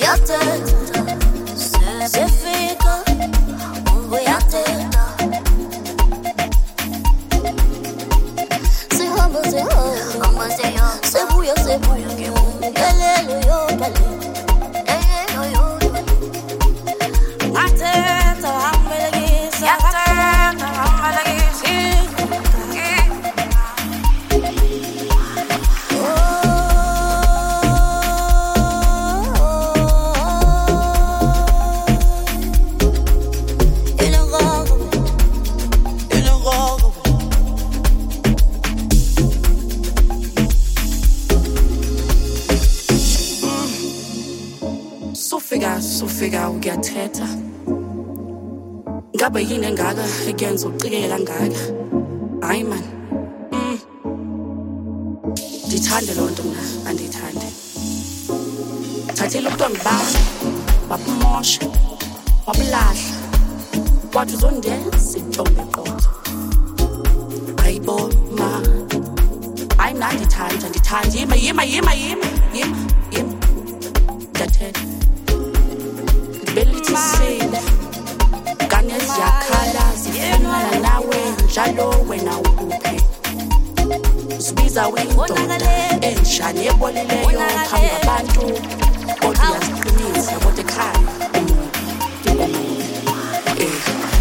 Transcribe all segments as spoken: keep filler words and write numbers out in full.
Sufika ukuyathetha ngabe yini engaka ekuyenza ucikeke kangaka hayi man mm. Ndithande loo nto mna andiyithande thathile ubuntwa ngibani wabumosha wabulahla wathi uzondenza intombi eqotho ayibo ma hayi mna ndithanda ndithanda yima yima yima yima yima yima ndiyathetha Ability sale Kanye ziyakhala zifunana nawe njalo wena ukuphi Sibiza windoda entsha nebolileyo phambi kwabantu kodwa uyaziqinisa kodwa ekhaya umuntu eh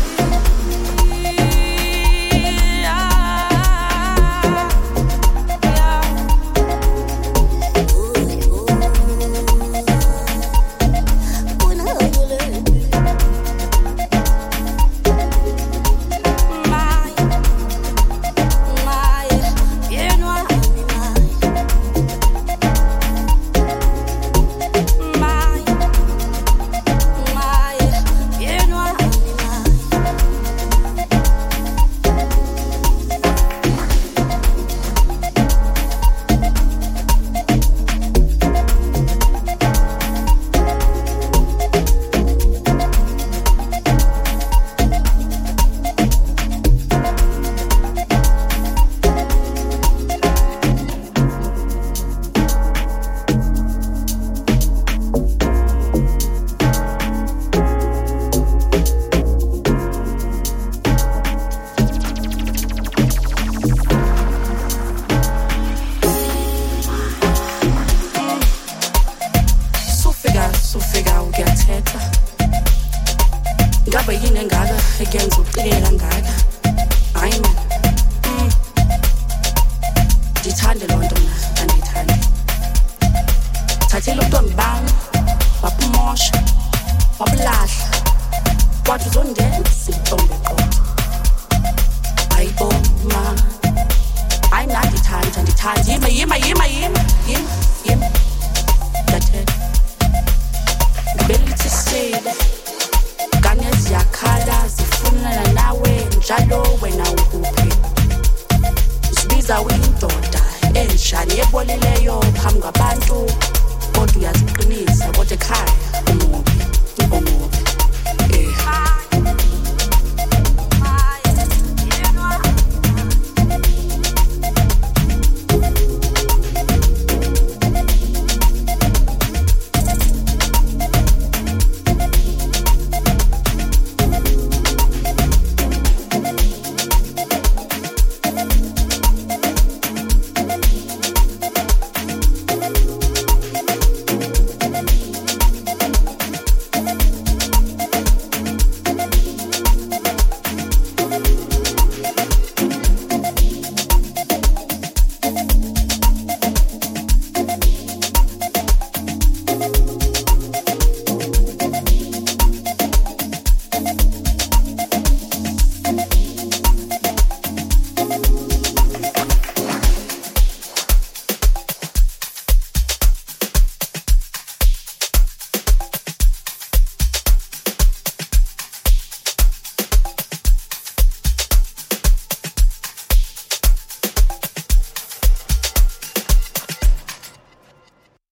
Ngabe yini engaka ekuyenza ucikeke kangaka hayi man mm. Ndithande loo nto mna andiyithande thathile ubuntwana bami wabumosha wabulahla wathi uzondenza intombi eqotho ayibo ma hayi mna ndithanda ndithanda yima yima yima yima yima yima ndiyathetha ngibelithi sile Kanye ziyakhala zifunana nawe njalo wena ukuphi Sibiza windoda entsha nebolileyo phambi kwabantu kodwa uyaziqinisa kodwa ekhaya